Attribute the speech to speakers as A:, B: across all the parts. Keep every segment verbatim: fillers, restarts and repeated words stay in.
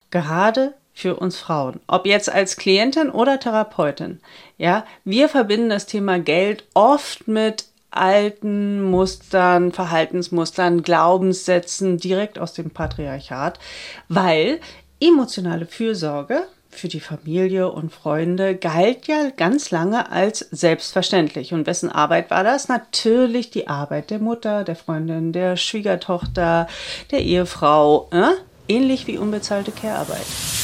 A: Gerade für uns Frauen, ob jetzt als Klientin oder Therapeutin, ja, wir verbinden das Thema Geld oft mit alten Mustern, Verhaltensmustern, Glaubenssätzen direkt aus dem Patriarchat, weil emotionale Fürsorge für die Familie und Freunde galt ja ganz lange als selbstverständlich. Und wessen Arbeit war das? Natürlich die Arbeit der Mutter, der Freundin, der Schwiegertochter, der Ehefrau, äh? Ähnlich wie unbezahlte Care-Arbeit.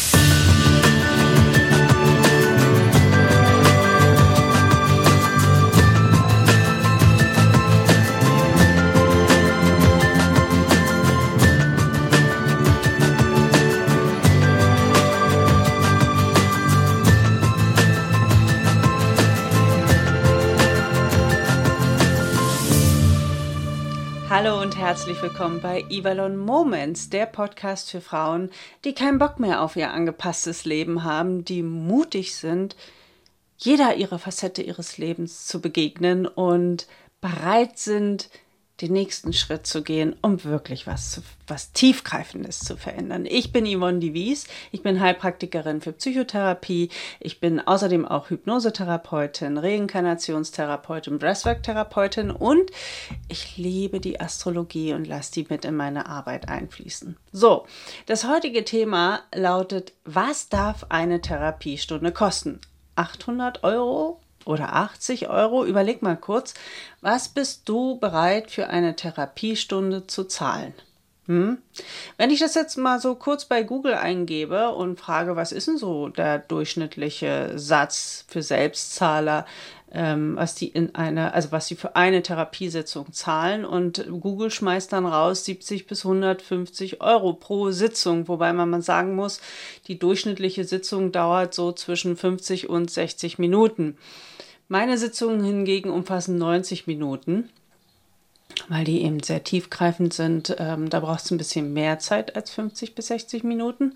A: Hallo und herzlich willkommen bei Ivalon Moments, der Podcast für Frauen, die keinen Bock mehr auf ihr angepasstes Leben haben, die mutig sind, jeder ihrer Facette ihres Lebens zu begegnen und bereit sind, den nächsten Schritt zu gehen, um wirklich was, zu, was Tiefgreifendes zu verändern. Ich bin Yvonne Divies, ich bin Heilpraktikerin für Psychotherapie, ich bin außerdem auch Hypnosetherapeutin, Reinkarnationstherapeutin, Breathwork-Therapeutin und ich liebe die Astrologie und lasse die mit in meine Arbeit einfließen. So, das heutige Thema lautet, was darf eine Therapiestunde kosten? achthundert Euro? Oder achtzig Euro, überleg mal kurz, was bist du bereit für eine Therapiestunde zu zahlen? Hm? Wenn ich das jetzt mal so kurz bei Google eingebe und frage, was ist denn so der durchschnittliche Satz für Selbstzahler, ähm, was die in eine, also was sie für eine Therapiesitzung zahlen, und Google schmeißt dann raus siebzig bis hundertfünfzig Euro pro Sitzung, wobei man mal sagen muss, die durchschnittliche Sitzung dauert so zwischen fünfzig und sechzig Minuten. Meine Sitzungen hingegen umfassen neunzig Minuten, weil die eben sehr tiefgreifend sind. Ähm, da braucht es ein bisschen mehr Zeit als fünfzig bis sechzig Minuten.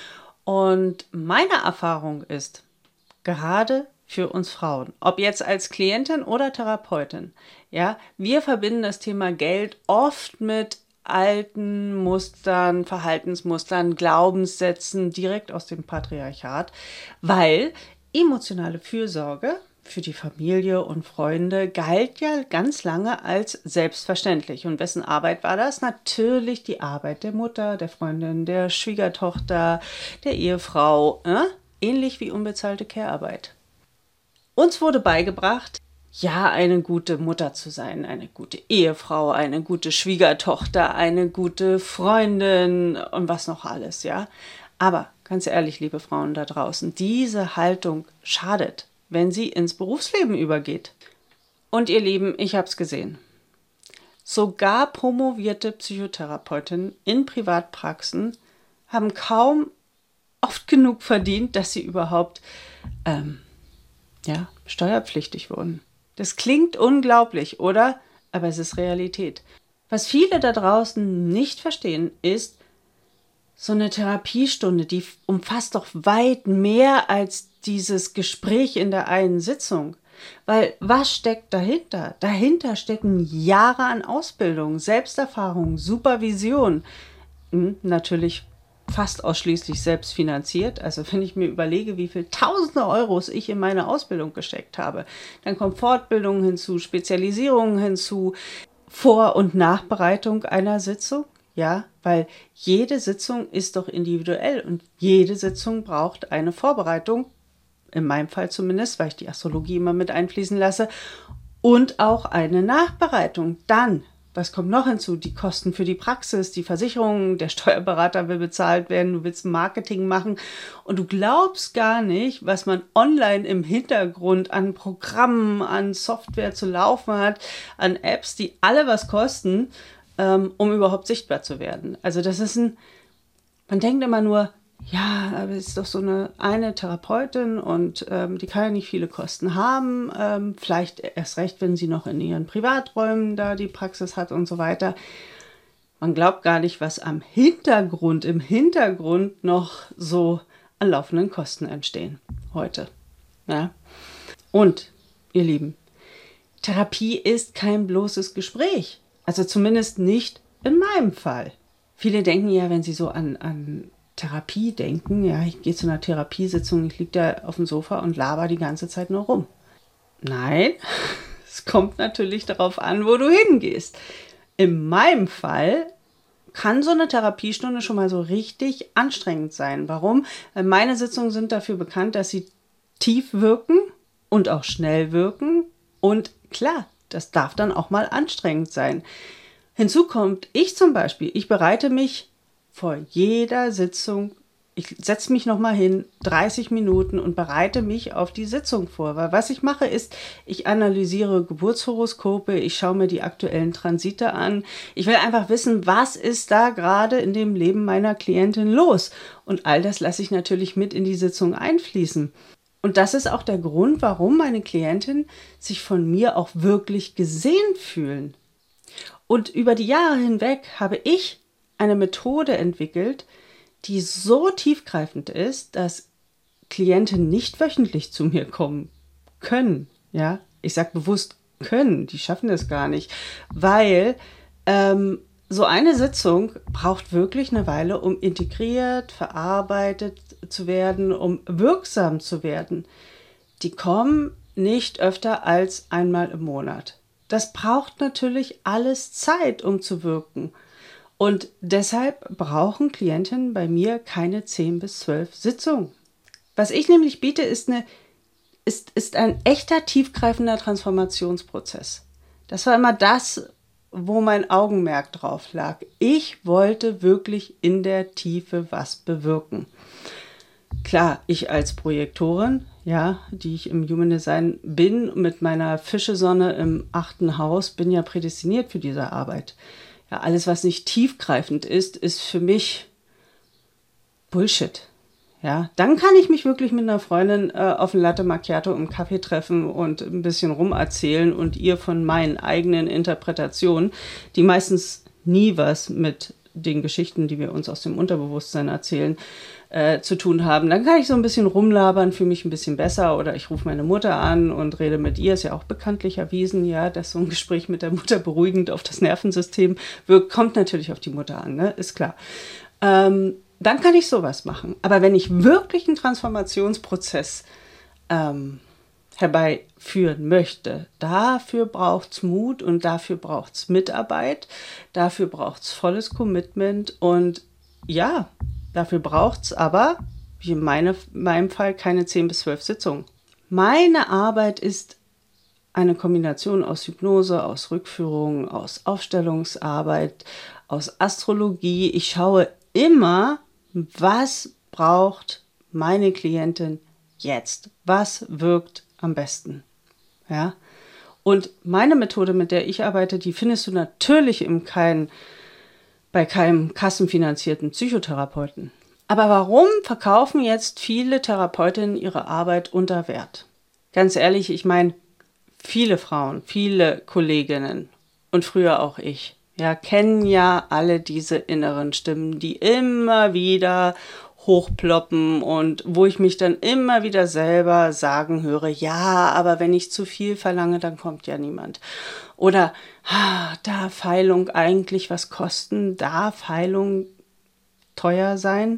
A: Und meine Erfahrung ist, gerade für uns Frauen, ob jetzt als Klientin oder Therapeutin, ja, wir verbinden das Thema Geld oft mit alten Mustern, Verhaltensmustern, Glaubenssätzen direkt aus dem Patriarchat, weil emotionale Fürsorge für die Familie und Freunde galt ja ganz lange als selbstverständlich. Und wessen Arbeit war das? Natürlich die Arbeit der Mutter, der Freundin, der Schwiegertochter, der Ehefrau, äh? Ähnlich wie unbezahlte Care-Arbeit. Uns wurde beigebracht, ja, eine gute Mutter zu sein, eine gute Ehefrau, eine gute Schwiegertochter, eine gute Freundin und was noch alles, ja. Aber ganz ehrlich, liebe Frauen da draußen, diese Haltung schadet, wenn sie ins Berufsleben übergeht. Und ihr Lieben, ich habe es gesehen. Sogar promovierte Psychotherapeutinnen in Privatpraxen haben kaum oft genug verdient, dass sie überhaupt ähm, ja, steuerpflichtig wurden. Das klingt unglaublich, oder? Aber es ist Realität. Was viele da draußen nicht verstehen, ist, so eine Therapiestunde, die umfasst doch weit mehr als dieses Gespräch in der einen Sitzung. Weil was steckt dahinter? Dahinter stecken Jahre an Ausbildung, Selbsterfahrung, Supervision. Hm, natürlich fast ausschließlich selbst finanziert. Also wenn ich mir überlege, wie viel tausende Euros ich in meine Ausbildung gesteckt habe, dann kommt Fortbildung hinzu, Spezialisierungen hinzu, Vor- und Nachbereitung einer Sitzung. Ja, weil jede Sitzung ist doch individuell und jede Sitzung braucht eine Vorbereitung, in meinem Fall zumindest, weil ich die Astrologie immer mit einfließen lasse, und auch eine Nachbereitung. Dann, was kommt noch hinzu? Die Kosten für die Praxis, die Versicherung, der Steuerberater will bezahlt werden, du willst Marketing machen und du glaubst gar nicht, was man online im Hintergrund an Programmen, an Software zu laufen hat, an Apps, die alle was kosten, um überhaupt sichtbar zu werden. Also das ist ein, man denkt immer nur, ja, aber es ist doch so eine eine Therapeutin und ähm, die kann ja nicht viele Kosten haben, ähm, vielleicht erst recht, wenn sie noch in ihren Privaträumen da die Praxis hat und so weiter. Man glaubt gar nicht, was am Hintergrund, im Hintergrund noch so an laufenden Kosten entstehen heute. Ja? Und, ihr Lieben, Therapie ist kein bloßes Gespräch. Also zumindest nicht in meinem Fall. Viele denken ja, wenn sie so an, an Therapie denken, ja, ich gehe zu einer Therapiesitzung, ich liege da auf dem Sofa und laber die ganze Zeit nur rum. Nein, es kommt natürlich darauf an, wo du hingehst. In meinem Fall kann so eine Therapiestunde schon mal so richtig anstrengend sein. Warum? Weil meine Sitzungen sind dafür bekannt, dass sie tief wirken und auch schnell wirken. Und klar, das darf dann auch mal anstrengend sein. Hinzu kommt, ich zum Beispiel, ich bereite mich vor jeder Sitzung, ich setze mich nochmal hin, dreißig Minuten und bereite mich auf die Sitzung vor. Weil was ich mache ist, ich analysiere Geburtshoroskope, ich schaue mir die aktuellen Transite an. Ich will einfach wissen, was ist da gerade in dem Leben meiner Klientin los. Und all das lasse ich natürlich mit in die Sitzung einfließen. Und das ist auch der Grund, warum meine Klientinnen sich von mir auch wirklich gesehen fühlen. Und über die Jahre hinweg habe ich eine Methode entwickelt, die so tiefgreifend ist, dass Klienten nicht wöchentlich zu mir kommen können. Ja, ich sage bewusst können, die schaffen das gar nicht, weil ähm, so eine Sitzung braucht wirklich eine Weile, um integriert, verarbeitet zu werden, um wirksam zu werden. Die kommen nicht öfter als einmal im Monat. Das braucht natürlich alles Zeit, um zu wirken. Und deshalb brauchen Klientinnen bei mir keine zehn bis zwölf Sitzungen. Was ich nämlich biete, ist, eine, ist, ist ein echter tiefgreifender Transformationsprozess. Das war immer das, wo mein Augenmerk drauf lag. Ich wollte wirklich in der Tiefe was bewirken. Klar, ich als Projektorin, ja, die ich im Human Design bin, mit meiner Fischesonne im achten Haus, bin ja prädestiniert für diese Arbeit. Ja, alles, was nicht tiefgreifend ist, ist für mich Bullshit. Ja, dann kann ich mich wirklich mit einer Freundin äh, auf ein Latte Macchiato im Kaffee treffen und ein bisschen rumerzählen und ihr von meinen eigenen Interpretationen, die meistens nie was mit den Geschichten, die wir uns aus dem Unterbewusstsein erzählen, äh, zu tun haben. Dann kann ich so ein bisschen rumlabern, fühle mich ein bisschen besser oder ich rufe meine Mutter an und rede mit ihr. Ist ja auch bekanntlich erwiesen, ja, dass so ein Gespräch mit der Mutter beruhigend auf das Nervensystem wirkt. Kommt natürlich auf die Mutter an, ne? Ist klar. Ähm, dann kann ich sowas machen. Aber wenn ich wirklich einen Transformationsprozess ähm, herbeiführen möchte, dafür braucht es Mut und dafür braucht es Mitarbeit, dafür braucht es volles Commitment und ja, dafür braucht es aber, wie in meine, meinem Fall, keine zehn bis zwölf Sitzungen. Meine Arbeit ist eine Kombination aus Hypnose, aus Rückführung, aus Aufstellungsarbeit, aus Astrologie. Ich schaue immer, was braucht meine Klientin jetzt? Was wirkt am besten? Ja? Und meine Methode, mit der ich arbeite, die findest du natürlich im kein, bei keinem kassenfinanzierten Psychotherapeuten. Aber warum verkaufen jetzt viele Therapeutinnen ihre Arbeit unter Wert? Ganz ehrlich, ich meine, viele Frauen, viele Kolleginnen und früher auch ich, ja, kennen ja alle diese inneren Stimmen, die immer wieder hochploppen und wo ich mich dann immer wieder selber sagen höre, ja, aber wenn ich zu viel verlange, dann kommt ja niemand. Oder, ah, darf Heilung eigentlich was kosten? Darf Heilung teuer sein?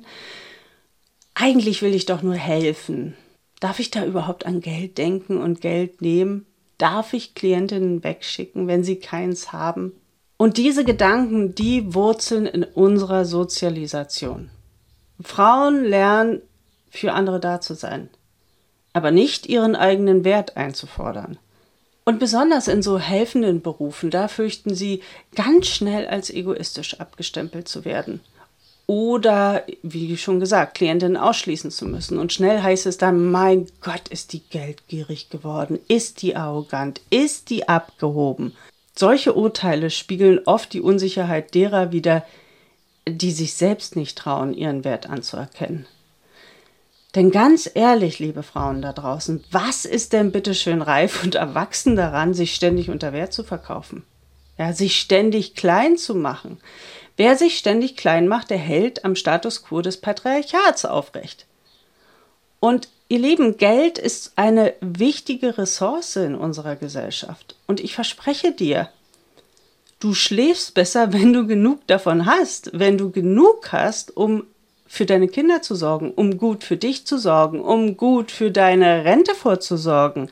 A: Eigentlich will ich doch nur helfen. Darf ich da überhaupt an Geld denken und Geld nehmen? Darf ich Klientinnen wegschicken, wenn sie keins haben? Und diese Gedanken, die wurzeln in unserer Sozialisation. Frauen lernen, für andere da zu sein, aber nicht ihren eigenen Wert einzufordern. Und besonders in so helfenden Berufen, da fürchten sie, ganz schnell als egoistisch abgestempelt zu werden. Oder, wie schon gesagt, Klientinnen ausschließen zu müssen. Und schnell heißt es dann, mein Gott, ist die geldgierig geworden, ist die arrogant, ist die abgehoben. Solche Urteile spiegeln oft die Unsicherheit derer wider, die sich selbst nicht trauen, ihren Wert anzuerkennen. Denn ganz ehrlich, liebe Frauen da draußen, was ist denn bitte schön reif und erwachsen daran, sich ständig unter Wert zu verkaufen? Ja, sich ständig klein zu machen. Wer sich ständig klein macht, der hält am Status quo des Patriarchats aufrecht. Und ihr Lieben, Geld ist eine wichtige Ressource in unserer Gesellschaft. Und ich verspreche dir, du schläfst besser, wenn du genug davon hast, wenn du genug hast, um für deine Kinder zu sorgen, um gut für dich zu sorgen, um gut für deine Rente vorzusorgen.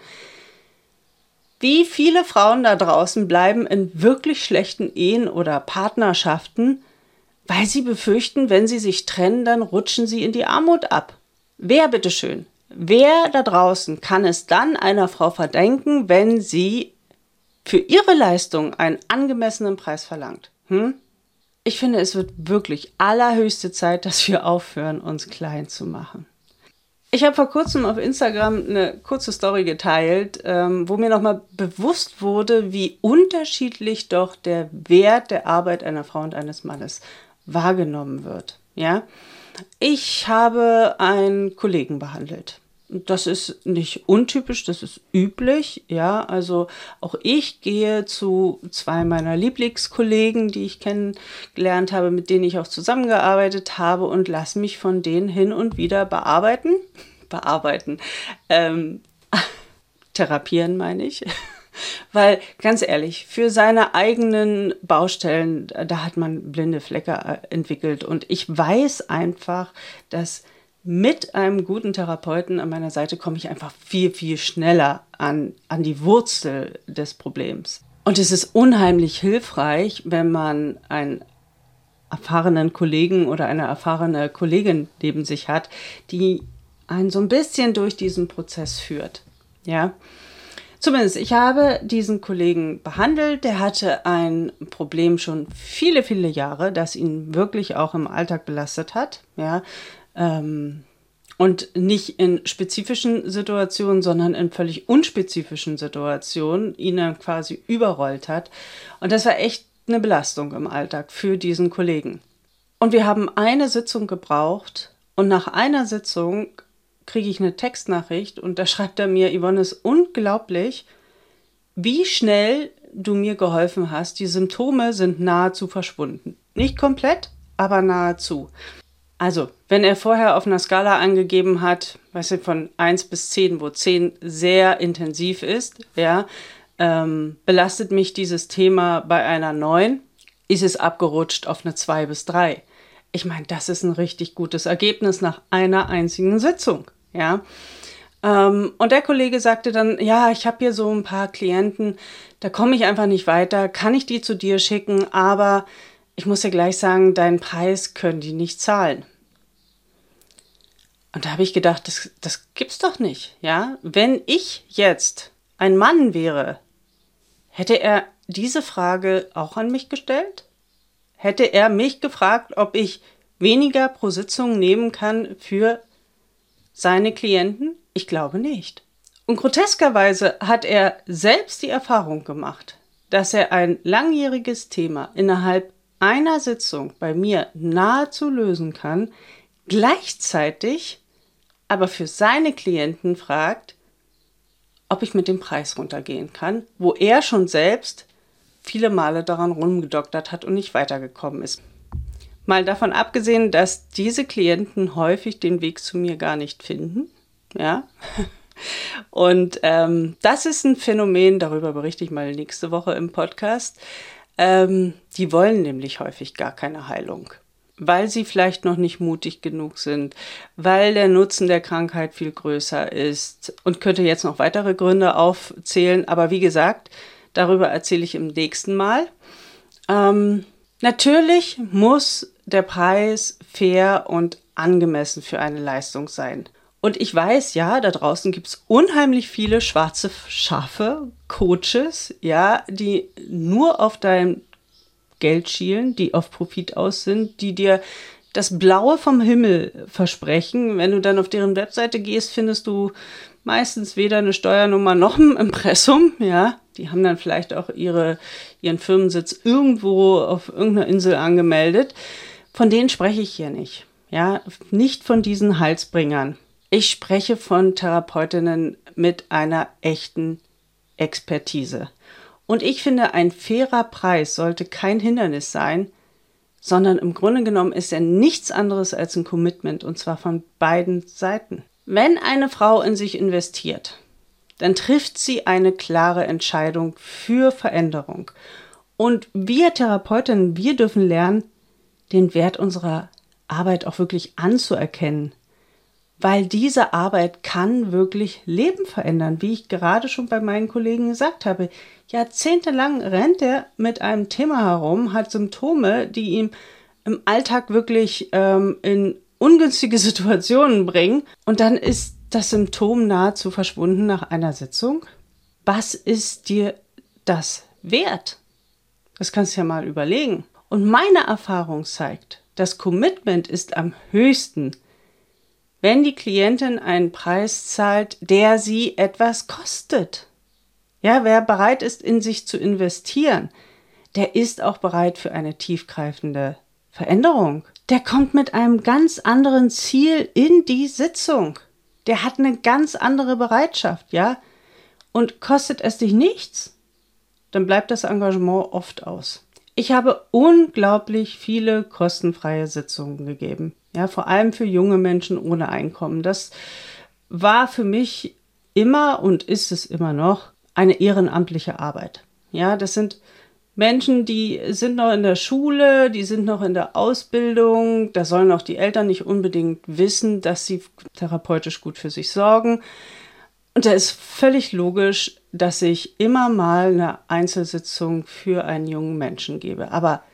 A: Wie viele Frauen da draußen bleiben in wirklich schlechten Ehen oder Partnerschaften, weil sie befürchten, wenn sie sich trennen, dann rutschen sie in die Armut ab. Wer bitteschön? Wer da draußen kann es dann einer Frau verdenken, wenn sie für ihre Leistung einen angemessenen Preis verlangt? Hm? Ich finde, es wird wirklich allerhöchste Zeit, dass wir aufhören, uns klein zu machen. Ich habe vor kurzem auf Instagram eine kurze Story geteilt, ähm, wo mir nochmal bewusst wurde, wie unterschiedlich doch der Wert der Arbeit einer Frau und eines Mannes wahrgenommen wird. Ja? Ich habe einen Kollegen behandelt. Das ist nicht untypisch, das ist üblich. Ja, also auch ich gehe zu zwei meiner Lieblingskollegen, die ich kennengelernt habe, mit denen ich auch zusammengearbeitet habe und lasse mich von denen hin und wieder bearbeiten. Bearbeiten. Ähm, therapieren meine ich. Weil, ganz ehrlich, für seine eigenen Baustellen, da hat man blinde Flecke entwickelt. Und ich weiß einfach, dass mit einem guten Therapeuten an meiner Seite komme ich einfach viel, viel schneller an, an die Wurzel des Problems. Und es ist unheimlich hilfreich, wenn man einen erfahrenen Kollegen oder eine erfahrene Kollegin neben sich hat, die einen so ein bisschen durch diesen Prozess führt. Ja, zumindest, ich habe diesen Kollegen behandelt. Der hatte ein Problem schon viele, viele Jahre, das ihn wirklich auch im Alltag belastet hat. Ja, ähm, und nicht in spezifischen Situationen, sondern in völlig unspezifischen Situationen ihn dann quasi überrollt hat. Und das war echt eine Belastung im Alltag für diesen Kollegen. Und wir haben eine Sitzung gebraucht und nach einer Sitzung kriege ich eine Textnachricht und da schreibt er mir: Yvonne, es ist unglaublich, wie schnell du mir geholfen hast. Die Symptome sind nahezu verschwunden. Nicht komplett, aber nahezu. Also, wenn er vorher auf einer Skala angegeben hat, weißt du, von eins bis zehn, wo zehn sehr intensiv ist, ja, ähm, belastet mich dieses Thema bei einer neun, ist es abgerutscht auf eine zwei bis drei. Ich meine, das ist ein richtig gutes Ergebnis nach einer einzigen Sitzung, ja. Ähm, und der Kollege sagte dann, ja, ich habe hier so ein paar Klienten, da komme ich einfach nicht weiter, kann ich die zu dir schicken, aber ich muss dir gleich sagen, deinen Preis können die nicht zahlen. Und da habe ich gedacht, das, das gibt's doch nicht, ja. Wenn ich jetzt ein Mann wäre, hätte er diese Frage auch an mich gestellt? Hätte er mich gefragt, ob ich weniger pro Sitzung nehmen kann für seine Klienten? Ich glaube nicht. Und groteskerweise hat er selbst die Erfahrung gemacht, dass er ein langjähriges Thema innerhalb einer Sitzung bei mir nahezu lösen kann, gleichzeitig aber für seine Klienten fragt, ob ich mit dem Preis runtergehen kann, wo er schon selbst viele Male daran rumgedoktert hat und nicht weitergekommen ist. Mal davon abgesehen, dass diese Klienten häufig den Weg zu mir gar nicht finden. Ja. Und ähm, das ist ein Phänomen, darüber berichte ich mal nächste Woche im Podcast. Ähm, die wollen nämlich häufig gar keine Heilung, weil sie vielleicht noch nicht mutig genug sind, weil der Nutzen der Krankheit viel größer ist und könnte jetzt noch weitere Gründe aufzählen. Aber wie gesagt, darüber erzähle ich im nächsten Mal. Ähm, natürlich muss der Preis fair und angemessen für eine Leistung sein. Und ich weiß, ja, da draußen gibt es unheimlich viele schwarze Schafe, Coaches, ja, die nur auf dein Geld schielen, die auf Profit aus sind, die dir das Blaue vom Himmel versprechen. Wenn du dann auf deren Webseite gehst, findest du meistens weder eine Steuernummer noch ein Impressum, ja. Die haben dann vielleicht auch ihre, ihren Firmensitz irgendwo auf irgendeiner Insel angemeldet. Von denen spreche ich hier nicht, ja, nicht von diesen Heilsbringern. Ich spreche von Therapeutinnen mit einer echten Expertise. Und ich finde, ein fairer Preis sollte kein Hindernis sein, sondern im Grunde genommen ist er nichts anderes als ein Commitment, und zwar von beiden Seiten. Wenn eine Frau in sich investiert, dann trifft sie eine klare Entscheidung für Veränderung. Und wir Therapeutinnen, wir dürfen lernen, den Wert unserer Arbeit auch wirklich anzuerkennen. Weil diese Arbeit kann wirklich Leben verändern, wie ich gerade schon bei meinen Kollegen gesagt habe. Jahrzehntelang rennt er mit einem Thema herum, hat Symptome, die ihm im Alltag wirklich ähm, in ungünstige Situationen bringen. Und dann ist das Symptom nahezu verschwunden nach einer Sitzung. Was ist dir das wert? Das kannst du ja mal überlegen. Und meine Erfahrung zeigt, das Commitment ist am höchsten, wenn die Klientin einen Preis zahlt, der sie etwas kostet. Ja, wer bereit ist, in sich zu investieren, der ist auch bereit für eine tiefgreifende Veränderung. Der kommt mit einem ganz anderen Ziel in die Sitzung. Der hat eine ganz andere Bereitschaft, ja. Und kostet es dich nichts, dann bleibt das Engagement oft aus. Ich habe unglaublich viele kostenfreie Sitzungen gegeben. Ja, vor allem für junge Menschen ohne Einkommen. Das war für mich immer und ist es immer noch eine ehrenamtliche Arbeit. Ja, das sind Menschen, die sind noch in der Schule, die sind noch in der Ausbildung. Da sollen auch die Eltern nicht unbedingt wissen, dass sie therapeutisch gut für sich sorgen. Und da ist völlig logisch, dass ich immer mal eine Einzelsitzung für einen jungen Menschen gebe. Aber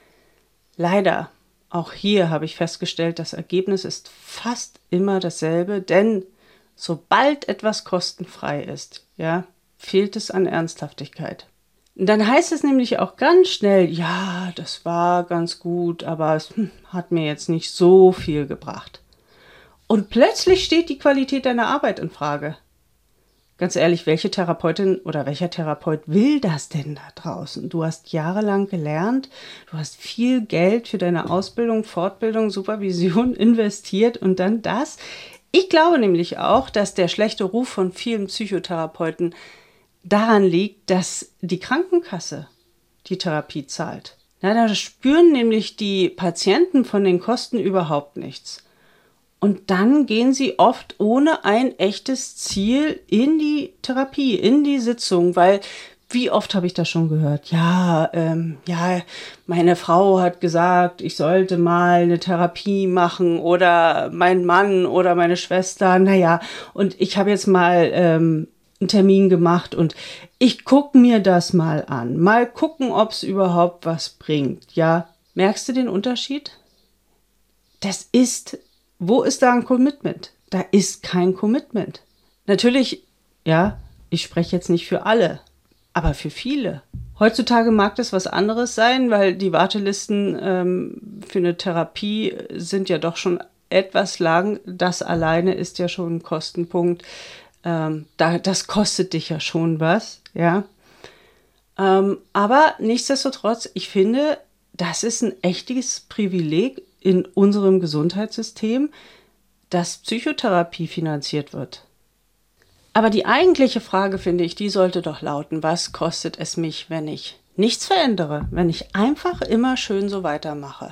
A: leider, auch hier habe ich festgestellt, das Ergebnis ist fast immer dasselbe, denn sobald etwas kostenfrei ist, ja, fehlt es an Ernsthaftigkeit. Dann heißt es nämlich auch ganz schnell, ja, das war ganz gut, aber es hm, hat mir jetzt nicht so viel gebracht. Und plötzlich steht die Qualität deiner Arbeit in Frage. Ganz ehrlich, welche Therapeutin oder welcher Therapeut will das denn da draußen? Du hast jahrelang gelernt, du hast viel Geld für deine Ausbildung, Fortbildung, Supervision investiert und dann das. Ich glaube nämlich auch, dass der schlechte Ruf von vielen Psychotherapeuten daran liegt, dass die Krankenkasse die Therapie zahlt. Na, da spüren nämlich die Patienten von den Kosten überhaupt nichts. Und dann gehen sie oft ohne ein echtes Ziel in die Therapie, in die Sitzung, weil wie oft habe ich das schon gehört? Ja, ähm, ja, meine Frau hat gesagt, ich sollte mal eine Therapie machen oder mein Mann oder meine Schwester, naja, und ich habe jetzt mal ähm, einen Termin gemacht und ich gucke mir das mal an. Mal gucken, ob es überhaupt was bringt, ja. Merkst du den Unterschied? Das ist Wo ist da ein Commitment? Da ist kein Commitment. Natürlich, ja, ich spreche jetzt nicht für alle, aber für viele. Heutzutage mag das was anderes sein, weil die Wartelisten ähm, für eine Therapie sind ja doch schon etwas lang. Das alleine ist ja schon ein Kostenpunkt. Ähm, da, das kostet dich ja schon was, ja. Ähm, aber nichtsdestotrotz, ich finde, das ist ein echtes Privileg in unserem Gesundheitssystem, dass Psychotherapie finanziert wird. Aber die eigentliche Frage, finde ich, die sollte doch lauten, was kostet es mich, wenn ich nichts verändere, wenn ich einfach immer schön so weitermache?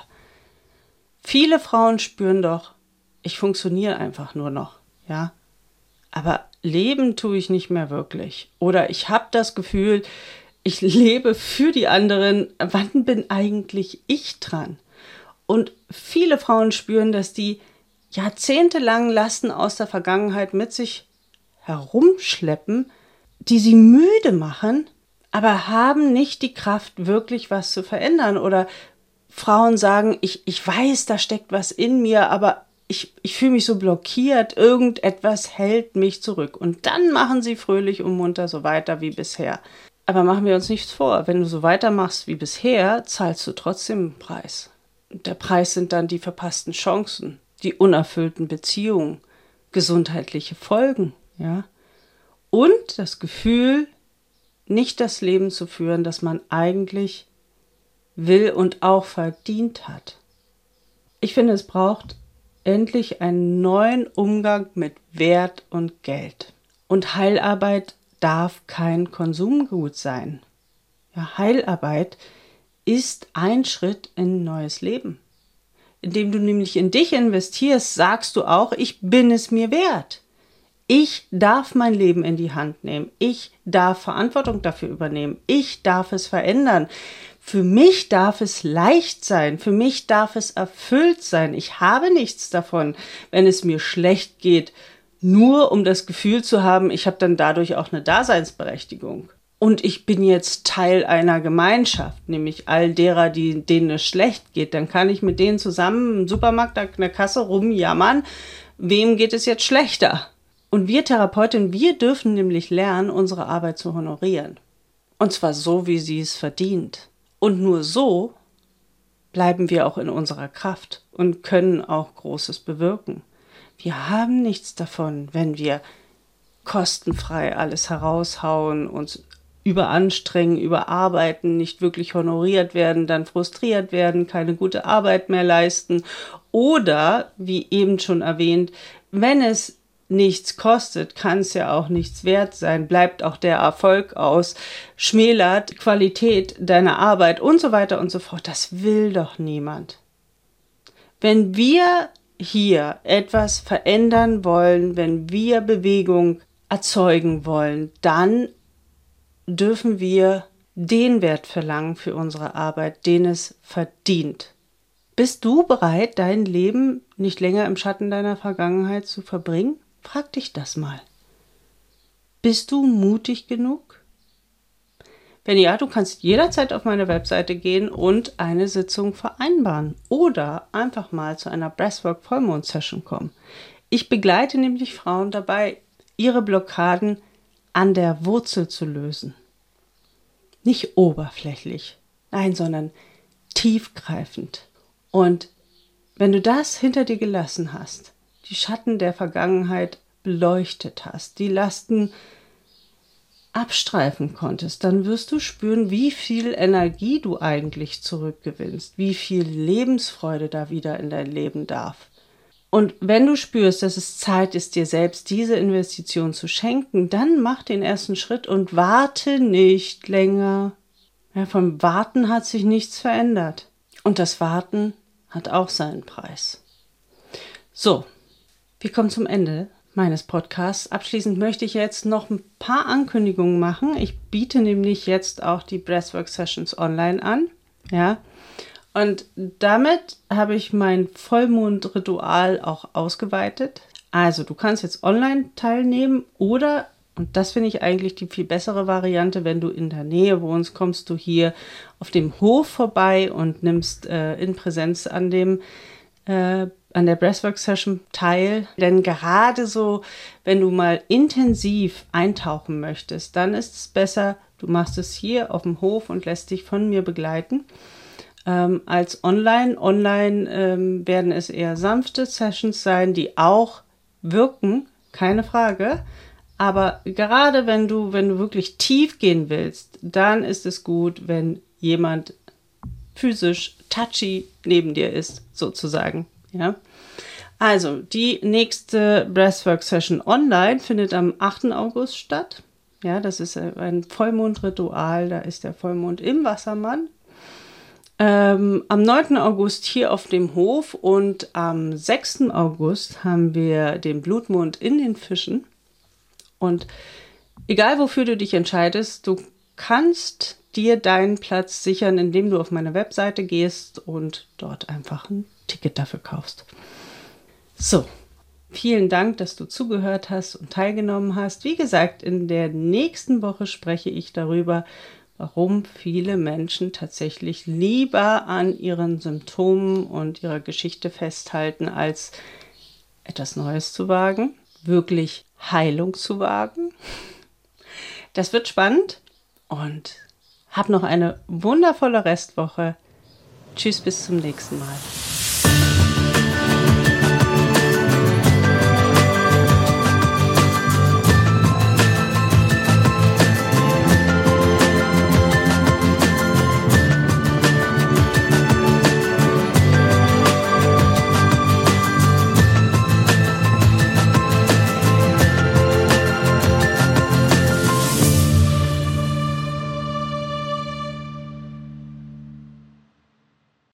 A: Viele Frauen spüren doch, ich funktioniere einfach nur noch, ja. Aber leben tue ich nicht mehr wirklich. Oder ich habe das Gefühl, ich lebe für die anderen. Wann bin eigentlich ich dran? Und viele Frauen spüren, dass die jahrzehntelang Lasten aus der Vergangenheit mit sich herumschleppen, die sie müde machen, aber haben nicht die Kraft, wirklich was zu verändern. Oder Frauen sagen, ich, ich weiß, da steckt was in mir, aber ich, ich fühle mich so blockiert, irgendetwas hält mich zurück. Und dann machen sie fröhlich und munter so weiter wie bisher. Aber machen wir uns nichts vor, wenn du so weitermachst wie bisher, zahlst du trotzdem einen Preis. Der Preis sind dann die verpassten Chancen, die unerfüllten Beziehungen, gesundheitliche Folgen, ja. Und das Gefühl, nicht das Leben zu führen, das man eigentlich will und auch verdient hat. Ich finde, es braucht endlich einen neuen Umgang mit Wert und Geld. Und Heilarbeit darf kein Konsumgut sein. Ja, Heilarbeit ist ein Schritt in ein neues Leben. Indem du nämlich in dich investierst, sagst du auch, ich bin es mir wert. Ich darf mein Leben in die Hand nehmen. Ich darf Verantwortung dafür übernehmen. Ich darf es verändern. Für mich darf es leicht sein, für mich darf es erfüllt sein. Ich habe nichts davon, wenn es mir schlecht geht, nur um das Gefühl zu haben, ich habe dann dadurch auch eine Daseinsberechtigung. Und ich bin jetzt Teil einer Gemeinschaft, nämlich all derer, die, denen es schlecht geht. Dann kann ich mit denen zusammen im Supermarkt an der Kasse rumjammern, wem geht es jetzt schlechter? Und wir Therapeutinnen, wir dürfen nämlich lernen, unsere Arbeit zu honorieren. Und zwar so, wie sie es verdient. Und nur so bleiben wir auch in unserer Kraft und können auch Großes bewirken. Wir haben nichts davon, wenn wir kostenfrei alles heraushauen, uns überanstrengen, überarbeiten, nicht wirklich honoriert werden, dann frustriert werden, keine gute Arbeit mehr leisten. Oder, wie eben schon erwähnt, wenn es nichts kostet, kann es ja auch nichts wert sein, bleibt auch der Erfolg aus, schmälert Qualität deiner Arbeit und so weiter und so fort. Das will doch niemand. Wenn wir hier etwas verändern wollen, wenn wir Bewegung erzeugen wollen, dann dürfen wir den Wert verlangen für unsere Arbeit, den es verdient. Bist du bereit, dein Leben nicht länger im Schatten deiner Vergangenheit zu verbringen? Frag dich das mal. Bist du mutig genug? Wenn ja, du kannst jederzeit auf meine Webseite gehen und eine Sitzung vereinbaren oder einfach mal zu einer Breathwork Vollmond Session kommen. Ich begleite nämlich Frauen dabei, ihre Blockaden an der Wurzel zu lösen. Nicht oberflächlich, nein, sondern tiefgreifend. Und wenn du das hinter dir gelassen hast, die Schatten der Vergangenheit beleuchtet hast, die Lasten abstreifen konntest, dann wirst du spüren, wie viel Energie du eigentlich zurückgewinnst, wie viel Lebensfreude da wieder in dein Leben darf. Und wenn du spürst, dass es Zeit ist, dir selbst diese Investition zu schenken, dann mach den ersten Schritt und warte nicht länger. Ja, vom Warten hat sich nichts verändert. Und das Warten hat auch seinen Preis. So, wir kommen zum Ende meines Podcasts. Abschließend möchte ich jetzt noch ein paar Ankündigungen machen. Ich biete nämlich jetzt auch die Breathwork Sessions online an. Ja, und damit habe ich mein Vollmondritual auch ausgeweitet. Also du kannst jetzt online teilnehmen oder, und das finde ich eigentlich die viel bessere Variante, wenn du in der Nähe wohnst, kommst du hier auf dem Hof vorbei und nimmst äh, in Präsenz an dem äh, an der Breathwork Session teil. Denn gerade so, wenn du mal intensiv eintauchen möchtest, dann ist es besser, du machst es hier auf dem Hof und lässt dich von mir begleiten, ähm, als online. Online ähm, werden es eher sanfte Sessions sein, die auch wirken, keine Frage. Aber gerade wenn du, wenn du wirklich tief gehen willst, dann ist es gut, wenn jemand physisch touchy neben dir ist, sozusagen. Ja. Also, die nächste Breathwork Session online findet am achten August statt. Ja, das ist ein Vollmondritual, da ist der Vollmond im Wassermann. Ähm, am neunten August hier auf dem Hof und am sechsten August haben wir den Blutmond in den Fischen. Und egal wofür du dich entscheidest, du kannst dir deinen Platz sichern, indem du auf meine Webseite gehst und dort einfach ein Ticket dafür kaufst. So, vielen Dank, dass du zugehört hast und teilgenommen hast. Wie gesagt, in der nächsten Woche spreche ich darüber, warum viele Menschen tatsächlich lieber an ihren Symptomen und ihrer Geschichte festhalten, als etwas Neues zu wagen, wirklich Heilung zu wagen. Das wird spannend und hab noch eine wundervolle Restwoche. Tschüss, bis zum nächsten Mal.